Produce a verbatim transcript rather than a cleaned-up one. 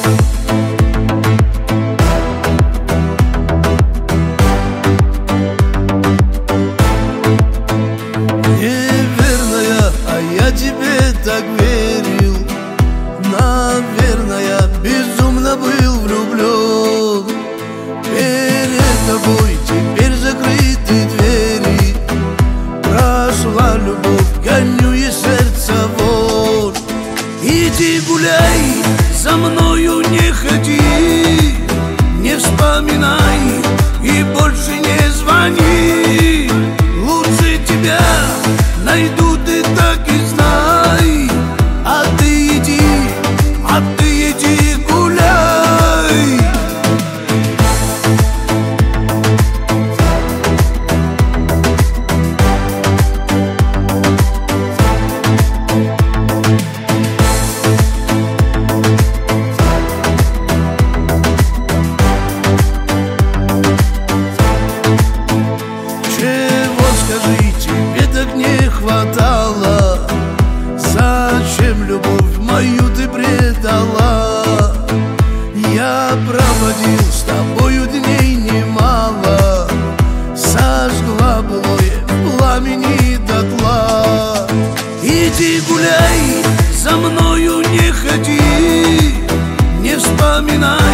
Неверная, а я тебе так верил. Наверное, безумно был влюблен. Перед тобой теперь закрыты двери. Прошла любовь, гоню и сердце вон. Иди гуляй, за мною не ходи, не вспоминай и больше не звони. Лучше тебя найду, ты так и знай. А ты иди, а ты иди гуляй. Чего, скажи, тебе так не хватало? Зачем любовь мою ты предала? Я проводил с тобою дней немало, сожгла былое в пламени дотла. Иди гуляй, за мною не ходи, не вспоминай